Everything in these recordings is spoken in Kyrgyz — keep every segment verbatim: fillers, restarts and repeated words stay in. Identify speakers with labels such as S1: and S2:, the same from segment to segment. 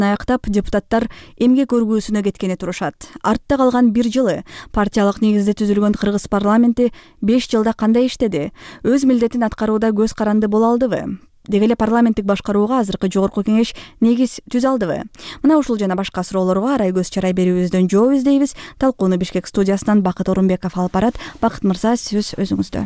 S1: мандатын аяктап, депутаттар эмгек өргүүсүнө кеткени турушат. Артта калган бир жылы партиялык негизде түзүлгөн кыргыз парламенти беш жылда кандай иштеди? Өз милдетин аткарууда көз каранды боло алдыбы? Деги эле парламенттик башкарууга азыркы жогорку кеңеш негиз түзө алдыбы? Мына ушул жана башка суроолорго арай көз чарай берүүбүздөн жооп издейбиз. Талкууну Бишкек студиясынан Бакыт Орунбеков алып барат. Бакыт мырза, сөз өзүңүздө.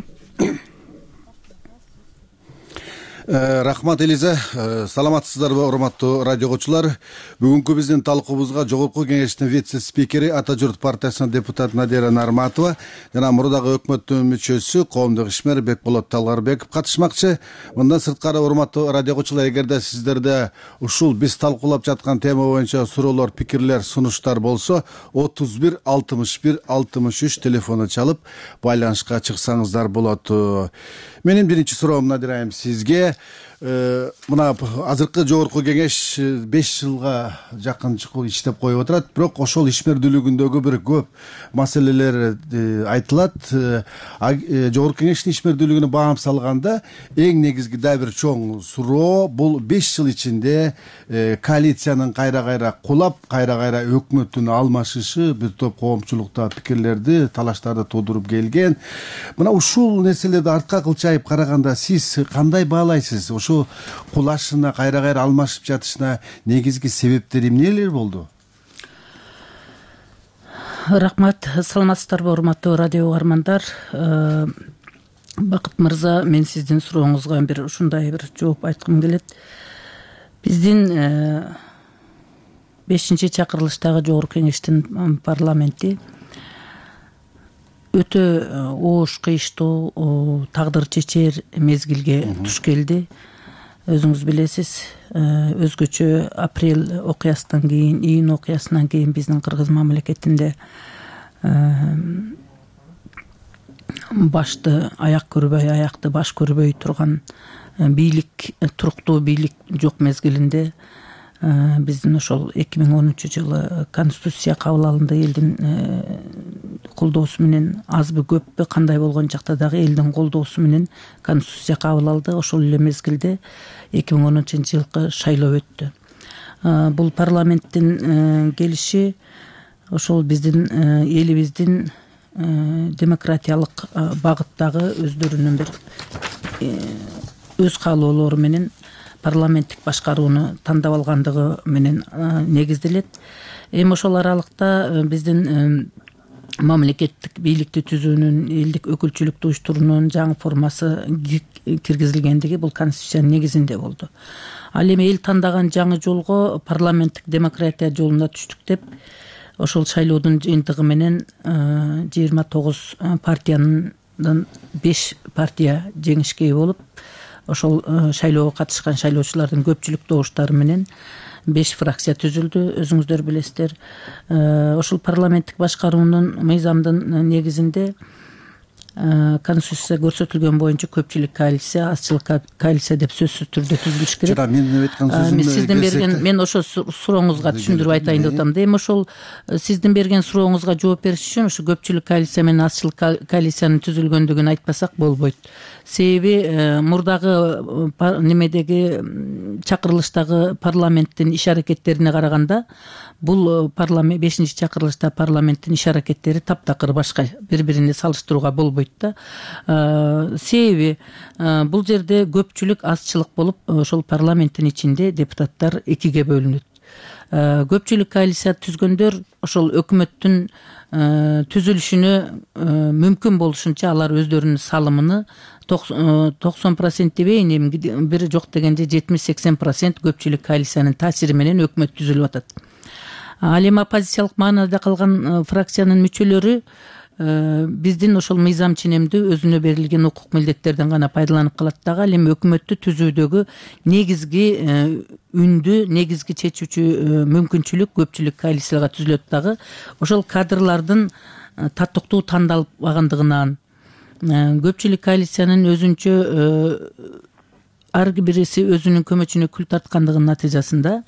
S2: Рахмат Элиза, саламатсыздарбы урматтуу радио окуучулар. Бүгүнкү биздин талкуубузга жогорку кеңештин вице спикери Ата журт партиясынын депутаты Надира Нарматова жана мурдагы өкмөттүн мүчөсү коомдук ишмер Бекболот Талгарбеков катышмакчы. Мындан сырткары урматтуу радио окуучулар, эгерде сиздерде ушул биз талкуулап жаткан тема боюнча суроолор, пикирлер, сунуштар болсо, отуз бир алтымыш бир алтымыш үч телефону чалып байланышка чыксаңыздар болот. Менин биринчи суроом Надира айым сизге. Мына азыркы жогорку кеңеш беш жылга жакын иштеп коюп отурат, бирок ошол ишмердүүлүгүндөгү бир көп маселелер айтылат. Жогорку кеңештин ишмердүүлүгүнө баам салганда эң негизги да бир чоң суроо бул беш жыл ичинде коалициянын кайра-кайра кулап, кайра-кайра өкмөттүн алмашышы бир топ коомчулукта пикирлерди, талаштарды туудуруп келген. Мына ушул нерселерди артка кылчайып караганда сиз кандай баалайсыз? Ошо кулашына, кайра-кайра алмашып жатышына негизги себептери эмнелер болду?
S3: Рахмат, саламатсыздарбы урматтуу радио угармандар. Бакыт мырза, мен сиздин сурооңузга бир ушундай бир жооп айткым келет. Биздин бешинчи чакырылыштагы жогорку кеңештин парламенти өтө оош, кыйыштуу, тагдыр чечер мезгилге туш келди. Өзүңүз билесиз, өзгөчө апрель окуясынан кийин, июнь окуясынан кийин биздин кыргыз мамлекетинде башты аяк көрбөй, аякты баш көрбөй турган бийлик, туруктуу бийлик жок мезгилинде биздин ошол эки миң онунчу жылы конституция кабыл алынды. Элдин колдоосу менен, азбы көппү кандай болгон жакта дагы элдин колдоосу менен конституция кабыл алды. Ошол эле мезгилде эки миң онунчу жылкы шайлоо өттү. Бул парламенттин келиши ошол биздин элибиздин демократиялык багыттагы өздөрүнүн бир өз каалоолору менен парламенттик башкарууну тандап алгандыгы менен негизделет. Эми ошол аралыкта биздин мамлекеттик бийликти түзүүнүн, элдик өкүлчүлүктү уюштуруунун жаңы формасы киргизилгендиги бул конституциянын негизинде болду. Ал эми эл тандаган жаңы жолго, парламенттик демократия жолуна түштүк деп, ошол шайлоодун жыйынтыгы менен жыйырма тогуз партиянын беш партия жеңишке ээ болуп, ошол шайлоого катышкан шайлоочулардын көпчүлүк добуштары менен беш фракция түзүлдү. Өзүңүздөр билесиздер, ошол парламенттик башкаруунун мыйзамдын негизинде конституция көрсөтүлгөн боюнча көпчүлүк коалиция, азчылык коалиция деп сөзсүз түрдө түзүлүш керек. Мен сиздин берген, мен ошо сурооңузга түшүндүрүп айтайын деп атам. Эми ошол сиздин берген сурооңузга жооп бериш үчүн ушу көпчүлүк коалиция менен азчылык коалициянын түзүлгөндүгүн айтпасак болбойт. Себеби мурдагы немедеги чакырылыштагы парламенттин иш аракеттерине караганда бул парламент бешинчи чакырылышта парламенттин иш аракеттери таптакыр башка, бири-бирине салыштырууга болбойт да. Себеби бул жерде көпчүлүк азчылык болуп, ошол парламенттин ичинде депутаттар экиге бөлүнөт. Көпчүлүк коалиция түзгөндөр ошол өкмөттүн түзүлүшүнө мүмкүн болушунча алар өздөрүнүн салымыны токсон процент дебейин, эми бир жок дегенде жетимиш сексен процент көпчүлүк коалициянын таасири менен өкмөт түзүлүп атат. Ал эми оппозициялык маанада калган фракциянын мүчөлөрү биздин ошол мыйзам ченемдүү өзүнө берилген укук милдеттерден гана пайдаланып калат дагы. Ал эми өкмөттү түзүүдөгү негизги үндү, негизги чечүүчү мүмкүнчүлүк көпчүлүк коалицияга түзүлөт дагы. Ошол кадрлардын татыктуу тандалбагандыгынан, көпчүлүк коалициянын өзүнчө ар бириси өзүнүн көмөчүнө күл тарткандыгынын натыйжасында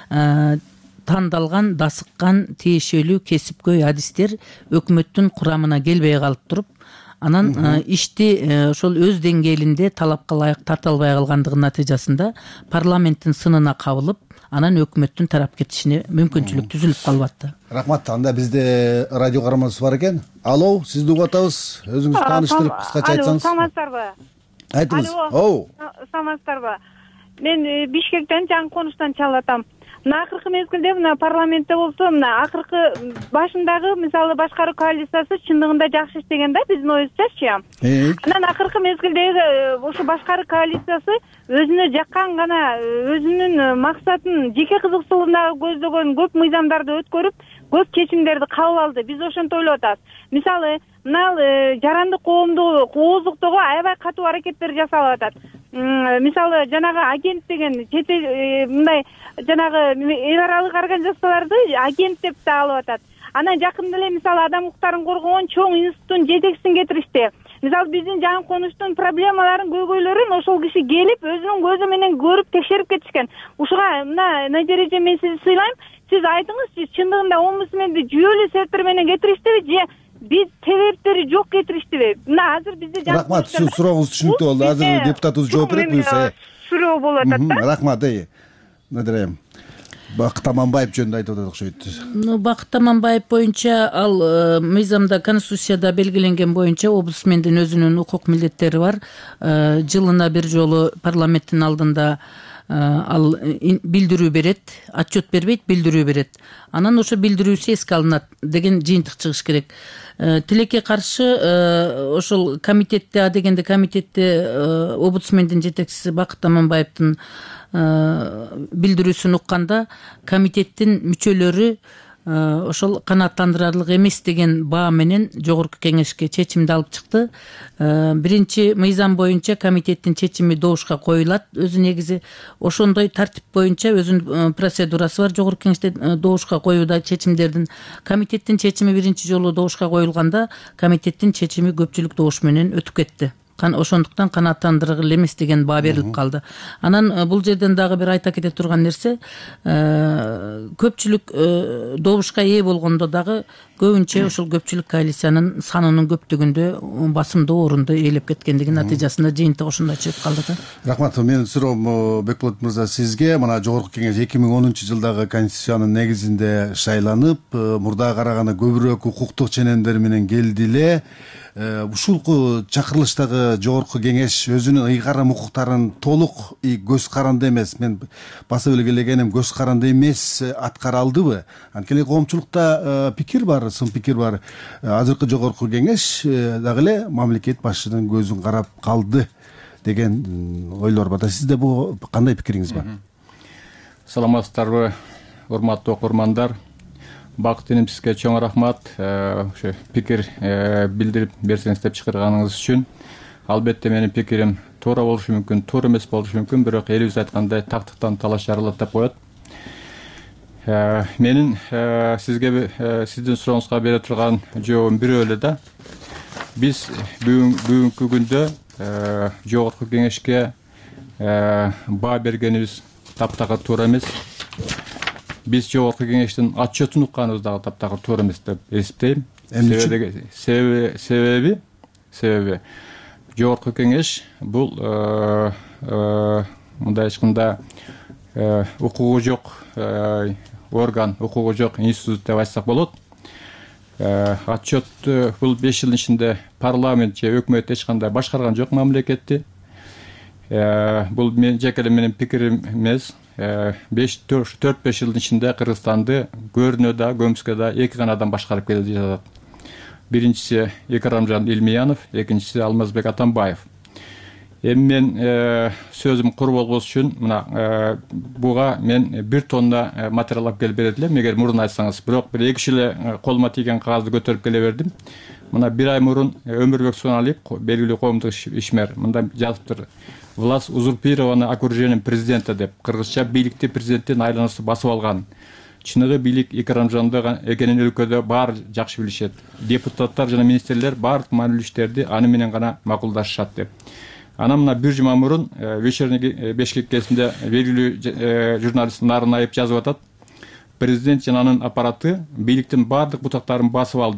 S3: тандалган, дасыккан, тиешелүү, кесипкөй адистер өкмөттүн курамына келбей калып туруп, анан ишти ошол өз деңгээлинде талапка ылайык тарта албай калгандыгынын натыйжасында парламенттин сынына кабылып анан өкмөттүн тарап кетишине мүмкүнчүлүк түзүлүп калып атты.
S2: Рахмат. Анда бизде радио караманыбыз бар экен. Алло, сизди угуп атабыз. Өзүңүздү тааныштырып кыскача айтсаңыз.
S4: Саламатсыздарбы?
S2: Айтыңыз. Оу.
S4: Саламатсыздарбы? Мен Бишкектен, жаңы конуштан чалып атам. Мына акыркы мезгилде мына парламентте болсо, мына акыркы башындагы мисалы башкаруу коалициясы чындыгында жакшы иштеген да, биздин оюбузчачы. Анан акыркы мезгилдеги ошо башкаруу коалициясы өзүнө жаккан гана өзүнүн максатын, жеке кызыкчылыгына көздөгөн көп мыйзамдарды өткөрүп, көп чечимдерди кабыл алды. Биз ошентип ойлоп атабыз. Мисалы, мына жарандык коомду ооздуктоого аябай катуу аракеттер жасалып атат. Мисалы, жанагы агент деген мындай жанагы эл аралык организацияларды агент деп да алып атат. Анан жакында эле мисалы адам укуктарын коргогон чоң институттун жетекчисин кетиришти. Мисалы биздин жаңы конуштун проблемаларын, көйгөйлөрүн ошол киши келип өзүнүн көзү менен көрүп текшерип кетишкен. Ушуга мына Надиреже мен сизди сыйлайм. Сиз айтыңызчы, чындыгында омбудсменди жүйөлүү себептер менен кетириштиби же биз себептери жок кетириштиби? Мына азыр бизде
S2: Рахмат, сурооңуз түшүнүктүү болду. Азыр депутатыбыз жооп берет буюрса.
S4: Суроо болуп атат да.
S2: Рахмат. Надире Бакыт Аманбаев жөнүндө айтып атат окшойт.
S3: Ну, Бакыт Аманбаев боюнча ал мыйзамда, конституцияда белгиленген боюнча омбудсмендин өзүнүн укук милдеттери бар. Жылына бир жолу парламенттин алдында ал билдирүү берет, отчет бербейт, билдирүү берет. Анан ошо билдирүүсү эске алынат деген жыйынтык чыгыш керек. Тилекке каршы ошол комитетте, а дегенде комитетте омбудсмендин жетекчиси Бакыт Аманбаевдин билдирүүсүн укканда комитеттин мүчөлөрү ошол канааттандырарлык эмес деген баа менен жогорку кеңешке чечимди алып чыкты. Биринчи мыйзам боюнча комитеттин чечими добушка коюлат. Өзү негизи ошондой тартип боюнча өзүнүн процедурасы бар. Жогорку кеңеште добушка коюуда чечимдердин комитеттин чечими биринчи жолу добушка коюлганда комитеттин чечими көпчүлүк добуш менен өтүп кетти. Ошондуктан канааттандыргыл эмес деген баа берилип калды. Анан бул жерден дагы бир айта кете турган нерсе, көпчүлүк добушка ээ болгондо дагы көбүнчө ошол көпчүлүк коалициянын санынын көптүгүндө басымдуу орунду ээлеп кеткендигинин натыйжасында жыйынтык ошондой чыгып калды да.
S2: Рахмат. Менин суроом Бекболот мырза сизге. Мына жогорку кеңеш эки миң онунчу жылдагы конституциянын негизинде шайланып, мурдага караганда көбүрөөк укуктук ченемдер менен келди эле. Ушул чакырылыштагы жогорку кеңеш өзүнүн ыйгарым укуктарын толук көз каранды эмес, мен басып белгилегеним көз каранды эмес аткара алдыбы? Анткени коомчулукта пикир бар, сын пикир бар. Азыркы жогорку кеңеш дагы эле мамлекет башчынын көзүн карап калды деген ойлор бар. Сизде бул кандай пикириңиз бар?
S5: Саламатсыздарбы, урматтуу окурмандар. Бакыт эним, сизге чоң рахмат. Ошо пикир билдирип берсеңиз деп чакырганыңыз үчүн. Албетте менин пикирим туура болушу мүмкүн, туура эмес болушу мүмкүн, бирок элибиз айткандай тактыктан талаш жаралат деп коет. Менин сизге сиздин сурооңузга бере турган жообум бирөө эле да. Биз бүгүнкү күндө жогорку кеңешке баа бергенибиз таптакыр туура эмес. Биз жогорку кеңештин отчетун укканыбыз дагы таптакыр туура эмес деп эсептейм. Себеби себеби себеби жогорку кеңеш бул мындай айтканда укугу жок орган, укугу жок институт деп айтсак болот. Отчет бул беш жылдын ичинде парламент же өкмөт эч кандай башкарган жок мамлекетти. Бул мен жеке менин пикирим эмес. төрт беш жылдын ичинде Кыргызстанды көрүнө да, көмүскө да эки гана адам башкарып келди жатат. Биринчиси Экрамжан Илмиянов, экинчиси Алмазбек Атамбаев. Эми мен сөзүм кур болгос үчүн мына буга мен бир тонна материал алып келип берет элем, эгер мурун айтсаңыз. Бирок бир эки эле колума тийген кагазды көтөрүп келе бердим. Мына бир ай мурун Өмүрбек Суналиев, белгилүү коомдук ишмер, мында жазыптыр. Власть узурпирована окружением президента деп. Кыргызча бийликти президенттин айланасы басып алган. Чыныгы бийлик Экрамжанды экенин өлкөдө баары жакшы билишет. Депутаттар жана министрлер баардык маанилүү иштерди аны менен гана макулдашышат деп. Анан мына бир жума мурун вечерний Бишкек кезинде белгилүү журналист Нарынаев жазып атат. Президент жана анын аппараты бийликтин баардык бутактарын басып алды.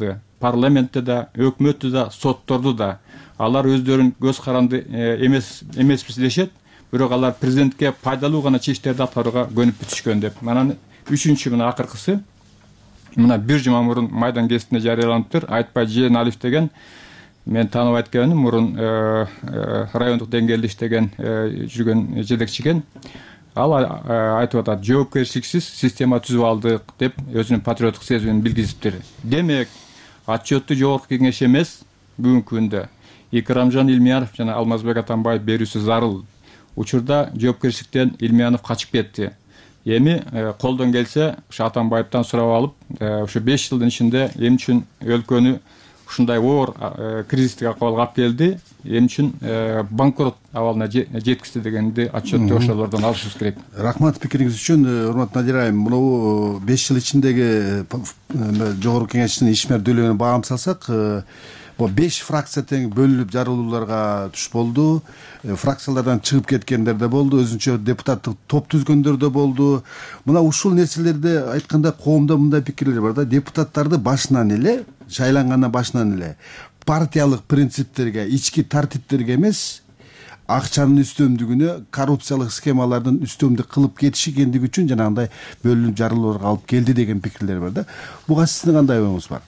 S5: парламентте да, өкмөттү да, сотторду да алар өздөрүн көз каранды эмес эмеспиз дешет, бирок алар президентке пайдалуу гана чечимдерди аткарууга көнүп бүтүшкөн деп. Анан үчүнчү мына акыркысы мына бир жума мурун Майдан гезитинде жарыяланыптыр. Айтпай Жээналиев деген мен тааныбайт экенмин, мурун райондук деңгээлде иштеген жүргөн жетекчи экен. Ал айтып атат, жоопкерчиликсиз система түзүп алдык деп өзүнүн патриоттук сезимин билгизиптир. Демек, отчетту жогорку кеңеш эмес, бүгүнкү күндө Икрамжан Илмиянов жана Алмазбек Атамбаев берүүсү зарыл. Учурда жоопкерчиликтен Илмиянов качып кетти. Эми колдон келсе, ушу Атамбаевтан сурап алып, ушу беш жылдын ичинде эмне үчүн өлкөнү ушундай оор кризистик акыбалга алып келди, эмне үчүн банкрот абалына жеткизди дегенди отчетту ошолордон алышыбыз керек.
S2: Рахмат пикириңиз үчүн. Урматтуу Надир айым, мына беш жыл ичиндеги жогорку кеңештин ишмердүүлүгүнө багам салсак, бул беш фракция тең бөлүнүп жарылууларга туш болду. Фракциялардан чыгып кеткендер да болду, өзүнчө депутаттык топ түзгөндөр да болду. Мына ушул нерселерде айтканда коомдо мындай пикирлер бар да, депутаттарды башынан эле, шайлангандан башынан эле партиялык принциптерге, ички тартиптерге эмес, акчанын үстөмдүгүнө, коррупциялык схемалардын үстөмдүк кылып кетиши кендиги үчүн жанагындай бөлүнүп жарылууларга алып келди деген пикирлер бар да. Буга сиздин кандай оюңуз бар?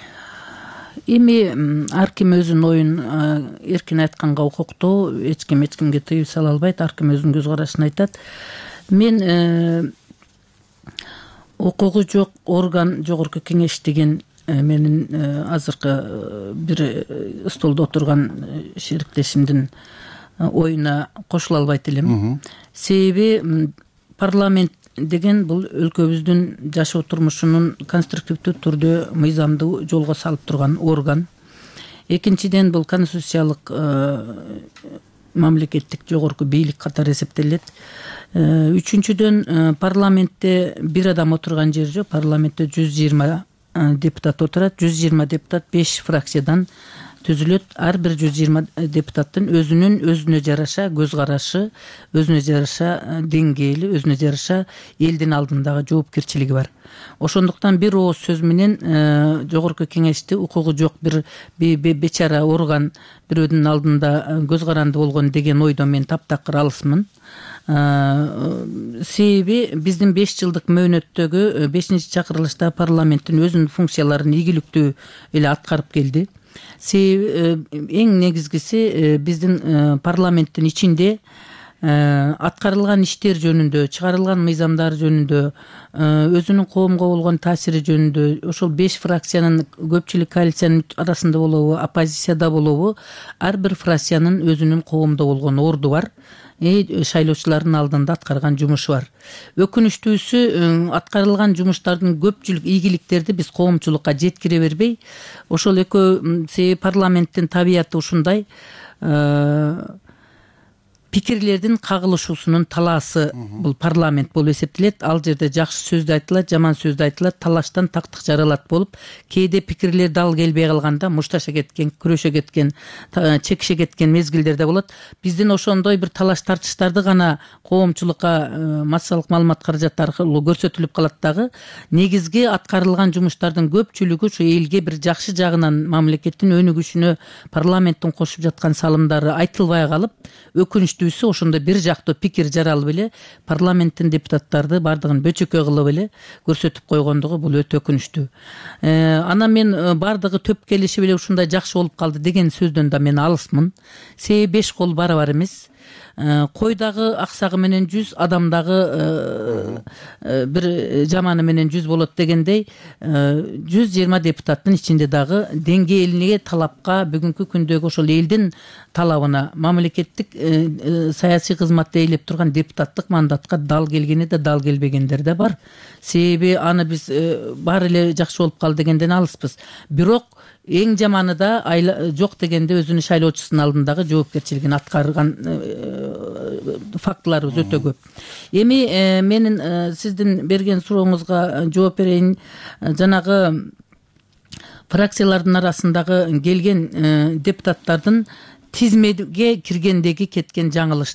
S3: Эми ар ким өзүнүн оюн эркин айтканга укуктуу, эч ким эч кимге тыюу сала албайт, ар ким өзүнүн көз карашын айтат. Мен укугу жок орган жогорку кеңеш деген менин азыркы бир столдо отурган шериктешимдин оюна кошула албайт элем. Себеби парламент деген бул өлкөбүздүн жашоо турмушунун конструктивдүү түрдө мыйзамдуу жолго салып турган орган. Экинчиден, бул конституциялык мамлекеттик жогорку бийлик катары эсептелет. Үчүнчүдөн, парламентте бир адам отурган жер жок. Парламентте жүз жыйырма депутат отурат. жүз жыйырма депутат беш фракциядан түзүлөт. Ар бир жүз жыйырма депутаттын өзүнүн өзүнө жараша көз карашы, өзүнө жараша деңгээли, өзүнө жараша элдин алдындагы жоопкерчилиги бар. Ошондуктан бир ооз сөз менен жогорку кеңешти укугу жок бир бечара орган бирөөнүн алдында көз каранды болгон деген ойдон мен таптакыр алысмын. Себеби биздин беш жылдык мөөнөттөгү бешинчи чакырылышта парламенттин өзүнүн функцияларын ийгиликтүү эле аткарып келди. Эң негизгиси биздин парламенттин ичинде аткарылган иштер жөнүндө, чыгарылган мыйзамдар жөнүндө, өзүнүн коомго болгон таасири жөнүндө, ошол беш фракциянын көпчүлүк коалициянын арасында болобу, оппозицияда болобу, ар бир фракциянын өзүнүн коомдо болгон орду бар. Шайлоочулардын алдында аткарган жумушу бар. Өкүнүчтүүсү, аткарылган жумуштардын көпчүлүк ийгиликтерди биз коомчулукка жеткире бербей, ошол экөө себеби парламенттин табияты ушундай, пикирлердин кагылышуусунун талаасы бул парламент болуп эсептелет. Ал жерде жакшы сөз да айтылат, жаман сөз да айтылат, талаштан тактык жаралат болуп, кээде пикирлер дал келбей калганда мушташа кеткен, күрөшө кеткен, чекише кеткен мезгилдер да болот. Биздин ошондой бир талаш тартыштарды гана коомчулукка массалык маалымат каражаты аркылуу көрсөтүлүп калат дагы. Негизги аткарылган жумуштардын көпчүлүгү ушу элге бир жакшы жагынан, мамлекеттин өнүгүшүнө парламенттин кошуп жаткан салымдары айтылбай калып, өкүнүчтүү ошондо бир жактуу пикир жаралып эле парламенттин депутаттарды бардыгын бөчөкөй кылып эле көрсөтүп койгондугу бул өтө өкүнүчтүү. Анан мен бардыгы төп келишип эле ушундай жакшы болуп калды деген сөздөн да мен алысмын. Себеби беш кол барабар эмес. Койдагы аксагы менен жүз, адамдагы бир жаманы менен жүз болот дегендей, жүз жыйырма депутаттын ичинде дагы деңгээлине талапка, бүгүнкү күндөгү ошол элдин талабына, мамлекеттик саясий кызматты ээлеп турган депутаттык мандатка дал келгени да, дал келбегендер да бар. Себеби аны биз баары эле жакшы болуп калды дегенден алыспыз. Бирок эң жаманы да жок дегенде өзүнүн шайлоочусунун алдындагы жоопкерчилигин аткарган фактыларыбыз өтө көп. Эми менин сиздин берген сурооңузга жооп берейин. Жанагы фракциялардын арасындагы келген депутаттардын тизмеге киргендеги кеткен жаңылыштык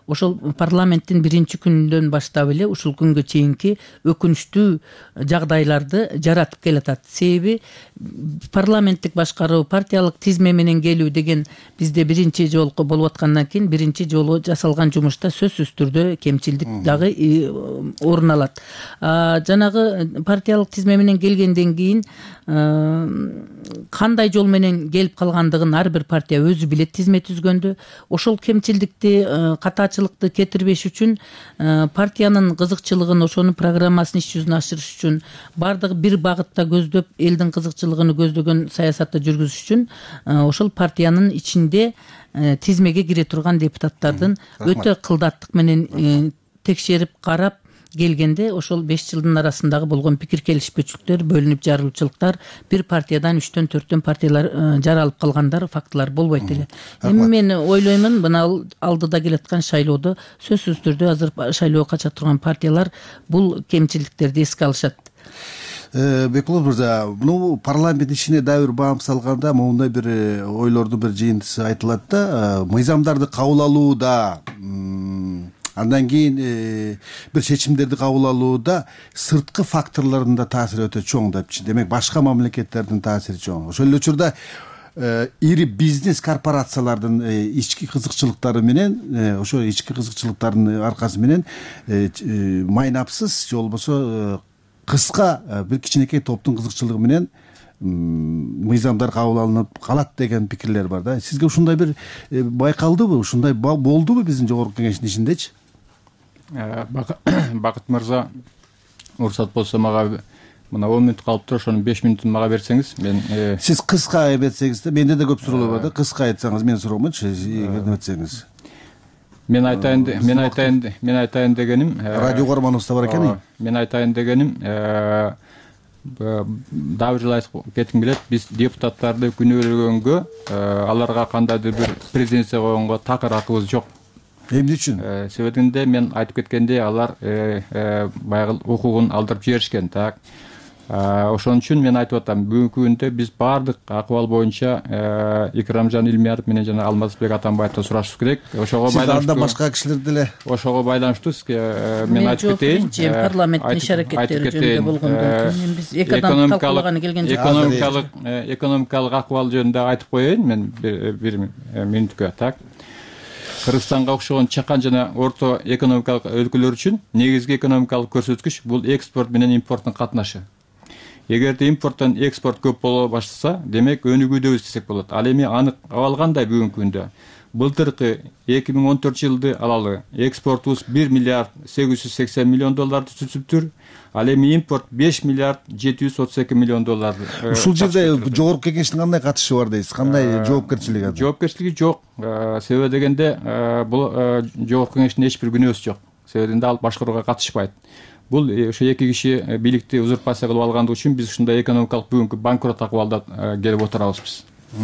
S3: ошол парламенттин биринчи күнүнөн баштап эле ушул күнгө чейинки өкүнүчтүү жагдайларды жаратып келатат. Себеби парламенттик башкаруу, партиялык тизме менен келүү деген бизде биринчи жолку болуп аткандан кийин биринчи жолу жасалган жумушта сөзсүз түрдө кемчилдик дагы орун алат. Жанагы партиялык тизме менен келгенден кийин кандай жол менен келип калгандыгын ар бир партия өзү билет тизме түзгөндө. Ошол кемчилдикти, катаачылыкты кетирбеш үчүн партиянын кызыкчылыгын, ошонун программасын иш жүзүнө ашырыш үчүн, бардыгы бир багытта көздөп элдин кызыкчылыгын көздөгөн саясатты жүргүзүш үчүн ошол партиянын ичинде тизмеге кире турган депутаттардын өтө кылдаттык менен текшерип карап келгенде ошол беш жылдын арасындагы болгон пикир келишпөчүлүктөр, бөлүнүп жарылуучулуктар, бир партиядан үчтөн төрттөн партиялар жаралып калгандар, фактылар болбойт эле. Эми мен ойлоймун, мына алдыда келаткан шайлоодо сөзсүз түрдө азыр шайлоого кача турган партиялар бул кемчилдиктерди эске алышат.
S2: Бекболот мырза, муну парламент ишине дагы бир баам салганда моундай бир ойлордун бир жыйынтысы айтылат да, мыйзамдарды кабыл алууда, андан кийин бир чечимдерди кабыл алууда сырткы факторлордун да таасири өтө чоң депчи. Демек башка мамлекеттердин таасири чоң. Ошол эле учурда ири бизнес корпорациялардын ички кызыкчылыктары менен, ошо ички кызыкчылыктардын аркасы менен майнапсыз же болбосо кыска бир кичинекей топтун кызыкчылыгы менен мыйзамдар кабыл алынып калат деген пикирлер бар да. Сизге ушундай бир байкалдыбы, ушундай болдубу биздин жогорку кеңештин ичинде?
S5: Бакыт мырза, уруксат болсо мага мына он мүнөт калыптыр, ошонун беш мүнөтүн мага берсеңиз, мен
S2: сиз кыска эметсеңиз да, менде да көп суроолор бар да, кыска айтсаңыз, мен суромончу, эметсеңиз.
S5: Мен айтайын, мен айтайын, мен айтайын дегеним,
S2: радио угарманыбыз да бар экен.
S5: Мен айтайын дегеним, дагы бир жолу айтып кетким келет, биз депутаттарды күнөөлөгөнгө, аларга кандайдыр бир претензия койгонго такыр акыбыз жок.
S2: Эмне үчүн?
S5: Себебинде мен айтып кеткендей, алар баягы укугун алдырып жиберишкен, так. Ошон үчүн мен айтып атам, бүгүнкү күндө биз баардык акыбал боюнча Икрамжан Илмияров менен жана Алмазбек Атамбаевден сурашыбыз керек. Ошого байланыштуу.
S2: Сиз анда башка кишилер деле.
S5: Ошого байланыштуу мен айтып кетейин.
S3: Мен парламенттин иш аракеттери жөнүндө болгондон кийин биз эки адам талкуулаганы келген жок.
S5: Экономикалык экономикалык акыбал жөнүндө айтып коеюн мен бир мүнөткө, так. Кыргызстанга окшогон чакан жана орто экономикалык өлкөлөр үчүн негизги экономикалык көрсөткүч бул экспорт менен импорттун катнашы. Эгерде импорттон экспорт көп боло баштаса, демек өнүгүүдөбүз десек болот. Ал эми анык абалгандай бүгүнкү күндө. Былтыркы эки миң он төртүнчү жылды алалы, экспортубуз бир миллиард сегиз жүз сексен миллион долларды түзүптүр. Ал эми импорт беш миллиард жети жүз отуз эки миллион долларды.
S2: Ушул жерде жогорку кеңештин кандай катышы бар дейсиз? Кандай жоопкерчилиги бар?
S5: Жоопкерчилиги жок. Себеби дегенде бул жогорку кеңештин эч бир күнөөсү жок. Себебинде ал башкарууга катышпайт. Бул ошо эки киши бийликти узурпация кылып алгандыгы үчүн биз ушундай экономикалык бүгүнкү банкрот акыбалда келип отурабыз.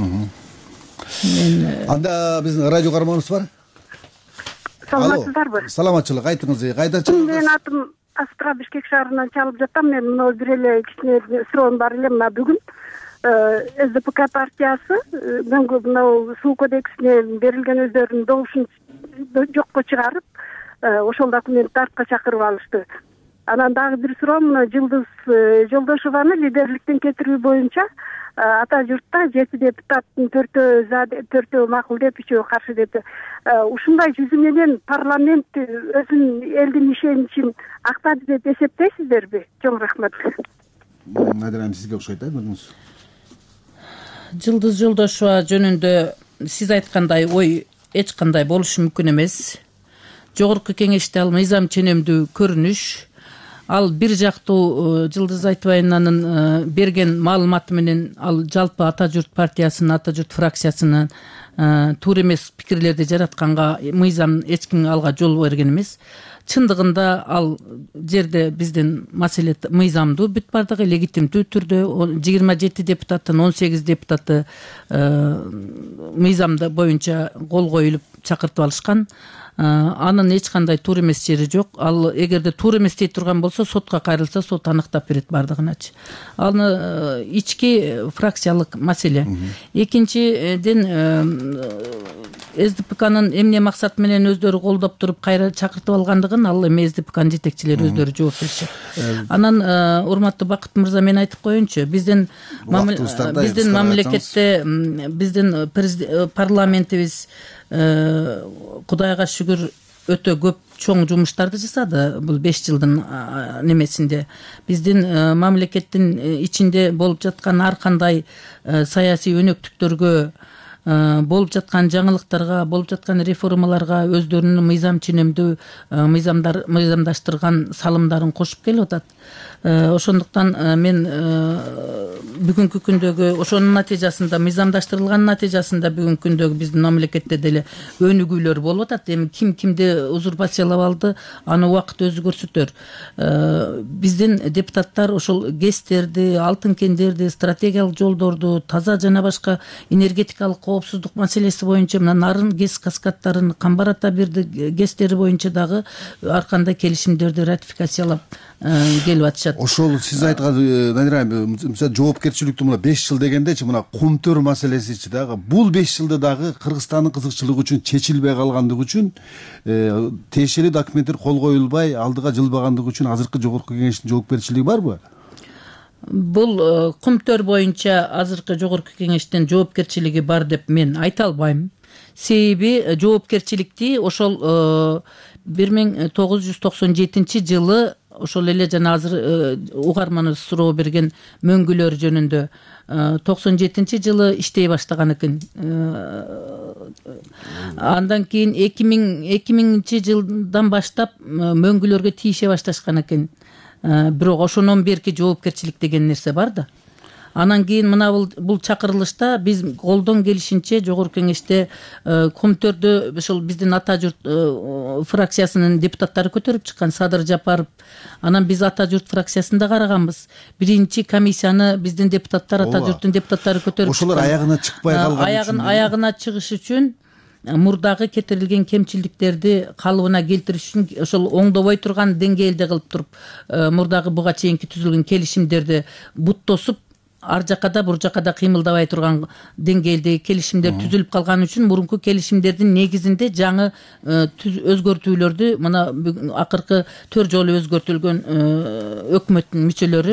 S2: Анда биздин радио угарманыбыз бар.
S4: Саламатсыздарбы?
S2: Саламатчылык, айтыңыз, кайдан чалып?
S4: Менин атым Астра, Бишкек шаарынан чалып жатам. Мен мына бир эле кичине суроом бар эле. Мына бүгүн СДПК партиясы мөңгү мына суу кодексине берилген өздөрүнүн добушун жокко чыгарып, ошол документти артка чакырып алышты. Анан дагы бир суроом, мына Жылдыз Жолдошованы лидерликтен кетирүү боюнча ата журтта жети депутаттын төртөө за, төртөө макул деп, үчөө каршы деп. Ушундай жүзү менен парламент өзүнүн элдин ишеничин актады деп эсептейсиздерби? Чоң рахмат.
S2: Надирам, сизге окшойт, биринчи.
S3: Жылдыз Жолдошова жөнүндө сиз айткандай ой эч кандай болушу мүмкүн эмес. Жогорку кеңеште ал мыйзам ченемдүү көрүнүш, ал бир жактуу Жылдыз Айтбайнанын берген маалыматы менен ал жалпы Ата журт партиясынын, Ата журт фракциясынын туура эмес пикирлерди жаратканга мыйзам эч ким алга жол берген эмес. Чындыгында ал жерде биздин маселе мыйзамдуу бүт бардыгы легитимдүү түрдө жыйырма жети депутаттын он сегиз депутаты мыйзамда боюнча кол коюлуп чакыртып алышкан. Анын эч кандай туура эмес жери жок. Ал эгерде туура эмес дей турган болсо, сотко кайрылса, сот аныктап берет бардыгыначы. Аны ички фракциялык маселе. Экинчиден СДПКнын эмне максат менен өздөрү колдоп туруп кайра чакыртып алгандыгын ал эми СДПКнын жетекчилери өздөрү жооп беришет. Анан урматтуу Бакыт мырза, мен айтып коеюнчу, биздин биздин мамлекетте биздин парламентибиз Кудайга шүгүр өтө көп чоң жумуштарды жасады бул беш жылдын немесинде. Биздин мамлекеттин ичинде болуп жаткан ар кандай саясий өнөктүктөргө, болуп жаткан жаңылыктарга, болуп жаткан реформаларга өздөрүнүн мыйзам ченемдүү мыйзамдар мыйзамдаштырган салымдарын кошуп келип атат. Ошондуктан мен бүгүнкү күндөгү ошонун натыйжасында, мыйзамдаштырылган натыйжасында бүгүнкү күндөгү биздин мамлекетте деле өнүгүүлөр болуп атат. Эми ким кимди узурпациялап алды, аны убакыт өзү көрсөтөр. Биздин депутаттар ошол гэстерди, алтын кендерди, стратегиялык жолдорду, таза жана башка энергетикалык коопсуздук маселеси боюнча, мына нарын гэс каскадтарын, Камбар ата бирди гэстери боюнча дагы ар кандай келишимдерди ратификациялап келип атышат.
S2: Ошол сиз айткан мисалы жоопкерчиликтүү мына беш жыл дегендечи, мына Кумтөр маселесичи дагы бул беш жылда дагы Кыргызстандын кызыкчылыгы үчүн чечилбей калгандыгы үчүн тиешелүү документтер кол коюлбай алдыга жылбагандыгы үчүн азыркы жогорку кеңештин жоопкерчилиги барбы?
S3: Бул Кумтөр боюнча азыркы жогорку кеңештин жоопкерчилиги бар деп мен айта албайм. Себеби жоопкерчиликти ошол бир миң тогуз жүз токсон жетинчи жылы ошол эле жана азыр угарманыбыз суроо берген мөңгүлөр жөнүндө токсон жетинчи жылы иштей баштаган экен. Андан кийин эки миңинчи жылдан баштап мөңгүлөргө тийише башташкан экен. Бирок ошондон берки жоопкерчилик деген нерсе бар да. Анан кийин мына бул чакырылышта биз колдон келишинче жогорку кеңеште Кумтөрдү ошол биздин Ата журт фракциясынын депутаттары көтөрүп чыккан, Садыр Жапаров. Анан биз Ата журт фракциясында караганбыз. Биринчи комиссияны биздин депутаттар, Ата журттун депутаттары көтөрүп чыккан. Ошолор
S2: аягына чыкпай калган
S3: үчүн аягына чыгыш үчүн мурдагы кетирилген кемчилдиктерди калыбына келтириш үчүн ошол оңдобой турган деңгээлде кылып туруп мурдагы буга чейинки түзүлгөн келишимдерди буттосуп ар жака да бур жака да кыймылдабай турган деңгээлдеги келишимдер түзүлүп калган үчүн мурунку келишимдердин негизинде жаңы өзгөртүүлөрдү мына акыркы төрт жолу өзгөртүлгөн өкмөттүн мүчөлөрү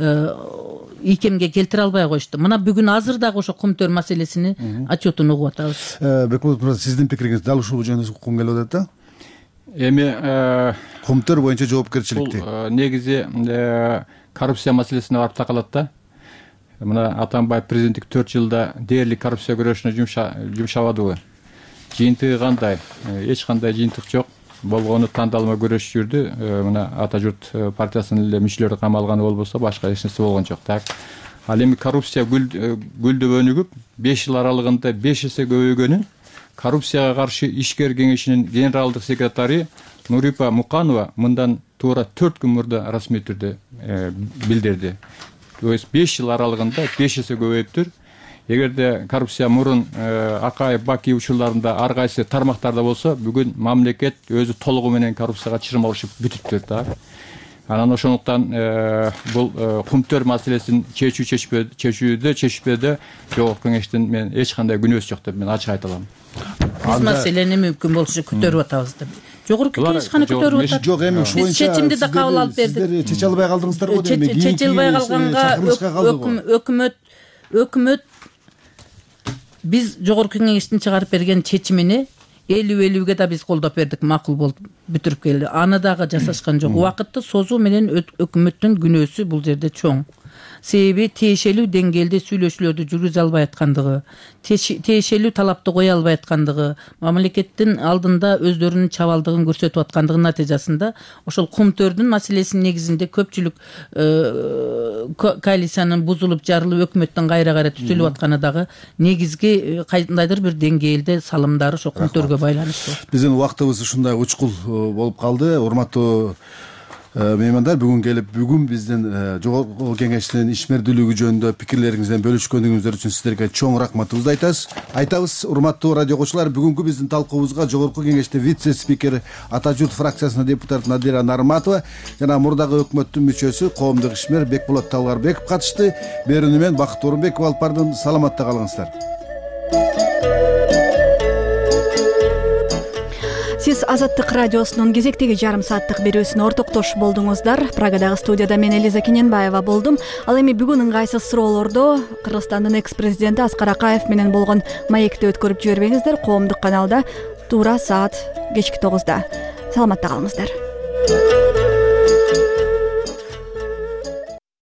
S3: ийкемге келтире албай коюшту. Мына бүгүн азыр дагы ошо Кумтөр маселесини отчетун угуп атабыз.
S2: Бекболот мырза, сиздин пикириңиз дал ушул жөнүндө уккум келип атат да?
S5: Эми
S2: Кумтөр боюнча жоопкерчиликти
S5: негизи коррупция маселесине барып такалат да. Мына Атамбаев президенттик төрт жылда дээрлик коррупция күрөшүнө жумшабадыбы? Жыйынтыгы кандай? Эч кандай жыйынтык жок. Болгону тандалма күрөш жүрдү. Мына Ата журт партиясынын эле мүчөлөрү камалганы болбосо башка эч нерсе болгон жок. Так. Ал эми коррупция гүлдөп өнүгүп, беш жыл аралыгында беш эсе көбөйгөнүн коррупцияга каршы ишкер кеңешинин генералдык секретары Нурипа Муканова мындан туура төрт күн мурда расмий түрдө билдирди. То есть беш жыл аралыгында беш эсе көбөйүптүр. Эгерде коррупция мурун Акаев, Баки учурларында ар кайсы тармактарда болсо, бүгүн мамлекет өзү толугу менен коррупцияга чырмалышып бүтүптүр да. Анан ошондуктан бул Кумтөр маселесин чечүү чечүүдө чечишпеде жогорку кеңештин мен эч кандай күнөөсү жок деп мен ачык айта алам.
S3: Биз маселени мүмкүн болушу көтөрүп атабыз деп. Жогорку кеңеш кана көтөрүп атат.
S2: Жок, эми ушул боюнча
S3: чечимди да кабыл алып бердик.
S2: Сиздер чече албай калдыңыздар го дейм.
S3: Чече албай калганга өкмөт өкмөт биз жогорку кеңештин чыгарып берген чечимини элүү элүүгө да биз колдоп бердик, макул болуп бүтүрүп келди. Аны дагы жасашкан жок. Убакытты созуу менен өкмөттүн күнөөсү бул жерде чоң. Себеби тиешелүү деңгээлде сүйлөшүүлөрдү жүргүзө албай аткандыгы, тиешелүү талапты кое албай аткандыгы, мамлекеттин алдында өздөрүнүн чабалдыгын көрсөтүп аткандыгынын натыйжасында ошол Кумтөрдүн маселесинин негизинде көпчүлүк коалициянын бузулуп жарылып өкмөттүн кайра кайра түзүлүп атканы дагы негизги кайдандайдыр бир деңгээлде салымдары ошо Кумтөргө байланыштуу.
S2: Биздин убактыбыз ушундай учкул болуп калды. Урматтуу меймандар, бүгүн келип бүгүн биздин жогорку кеңештин ишмердүүлүгү жөнүндө пикирлериңизден бөлүшкөнүңүздөр үчүн сиздерге чоң рахматыбызды айтабыз. Айтабыз, урматтуу радио окуучулар, бүгүнкү биздин талкуубузга жогорку кеңештин вице спикери Ата журт фракциясынын депутаты Надира Нарматова жана мурдагы өкмөттүн мүчөсү коомдук ишмер Бекболот Талгарбеков катышты. Берүүнү мен Бакыт Орунбеков алып бардым. Саламатта калыңыздар.
S1: сиз Азаттык радиосунун кезектеги жарым сааттык берүүсүнө ортоктош болдуңуздар. Прагадагы студияда мен Элиза Кененбаева болдум. Ал эми бүгүн ыңгайсыз суроолорду Кыргызстандын экс президенти Аскар Акаев менен болгон маекти өткөрүп жибербеңиздер. Коомдук каналда туура саат кечки тогузда. Саламатта калыңыздар.